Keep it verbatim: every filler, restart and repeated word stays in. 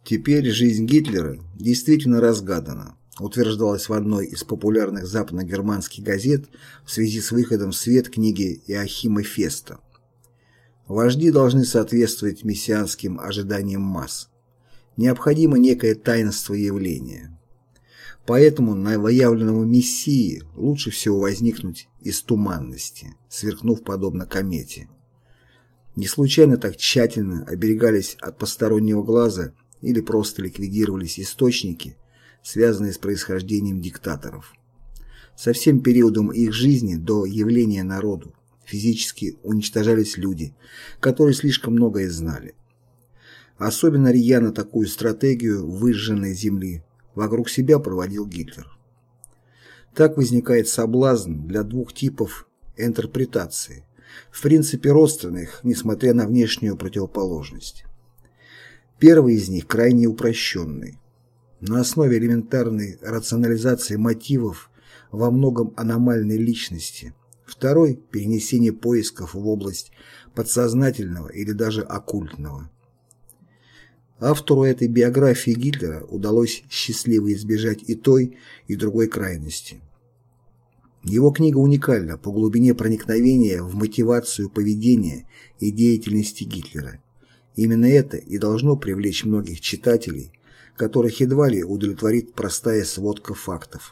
Теперь жизнь Гитлера действительно разгадана, утверждалось в одной из популярных западно-германских газет в связи с выходом в свет книги Иоахима Феста. Вожди должны соответствовать мессианским ожиданиям масс. Необходимо некое таинство явления. Поэтому новоявленному мессии лучше всего возникнуть из туманности, сверкнув подобно комете. Не случайно так тщательно оберегались от постороннего глаза или просто ликвидировались источники, связанные с происхождением диктаторов. Со всем периодом их жизни до явления народу физически уничтожались люди, которые слишком многое знали. Особенно рьяно такую стратегию выжженной земли вокруг себя проводил Гитлер. Так возникает соблазн для двух типов интерпретации, в принципе родственных, несмотря на внешнюю противоположность. Первый из них крайне упрощенный, на основе элементарной рационализации мотивов во многом аномальной личности. Второй – перенесение поисков в область подсознательного или даже оккультного. Автору этой биографии Гитлера удалось счастливо избежать и той, и другой крайности. Его книга уникальна по глубине проникновения в мотивацию поведения и деятельности Гитлера. Именно это и должно привлечь многих читателей, которых едва ли удовлетворит простая сводка фактов.